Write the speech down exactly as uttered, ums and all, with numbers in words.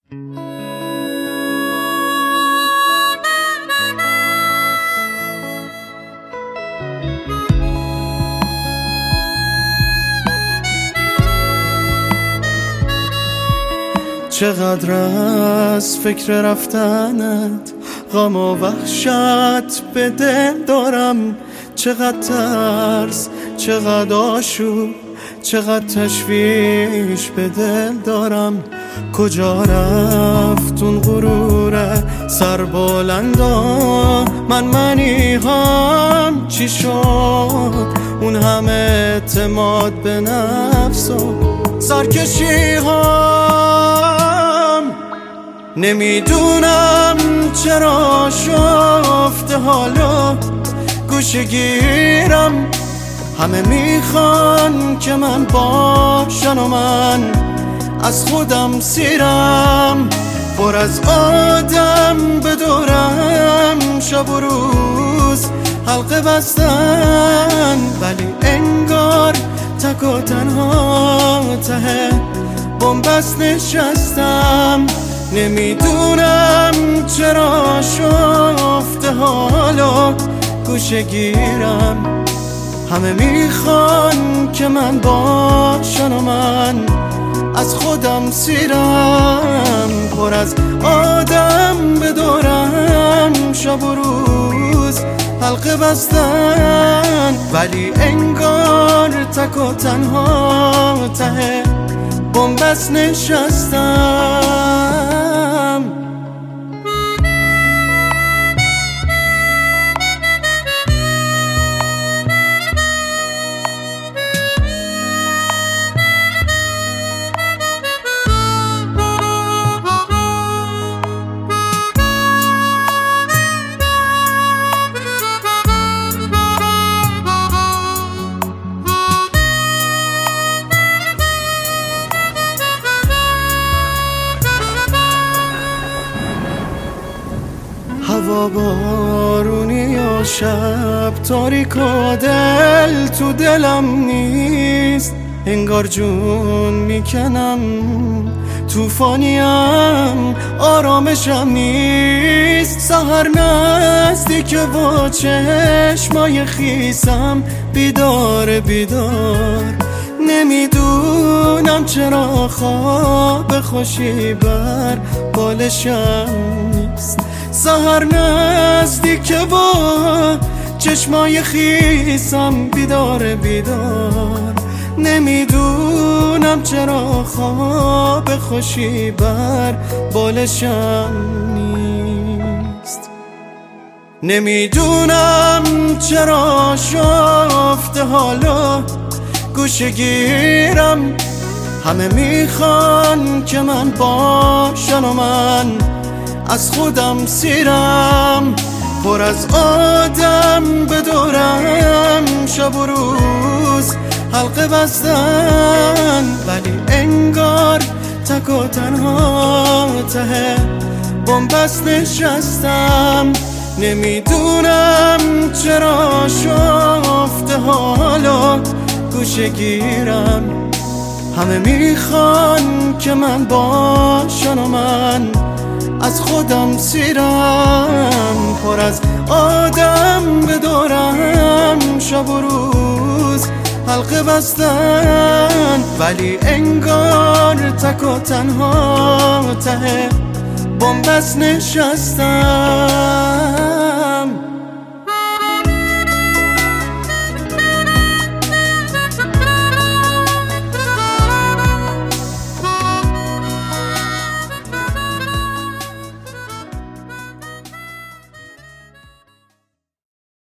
چقدر از فکر رفتنت غم و وحشت به دل دارم، چقدر ترس، چقدر آشوب، چقدر تشویش به دل دارم. کجا رفت اون غروره سربلندا؟ من منی هم چی شد اون همه اعتماد به نفس و سرکشی هم؟ نمیدونم چرا شفته حالا گوشه گیرم. همه میخوان که من باشن و من از خودم سیرم. پر از آدم به دورم شب و روز حلقه بستن، ولی انگار تک و تنها ته بنبست نشستم. نمیدونم چرا شفته حالا گوشه گیرم. همه میخوان که من باشن و من از خودم سیرم. پر از آدم به دورم شب و روز حلقه بستن، ولی انگار تک و تنها ته بنبست نشستم. هوا بارونی و شب تاریک و دل تو دلم نیست. انگار جون میکنم توفانیم، آرامشم نیست. سحر نزدیک و چشمای خیسم بیدار بیدار. نمیدونم چرا خواب خوشی بر بالشم نیست. سحر نزدیک و چشمای خیسم بیدار بیدار. نمیدونم چرا خواب خوشی بر بالشم نیست. نمیدونم چرا شفته حالا گوشه گیرم. همه میخوان که من باشن و من از خودم سیرم. پر از آدم به دورم شب و روز حلقه بستن، ولی انگار تک و تنها ته بنبست نشستم. نمیدونم چرا شفته حالا گوشه گیرم. همه میخوان که من باشن و من از خودم سیرم. پر از آدم به دورم شب و روز حلقه بستن، ولی انگار تک و تنها ته بنبست نشستم.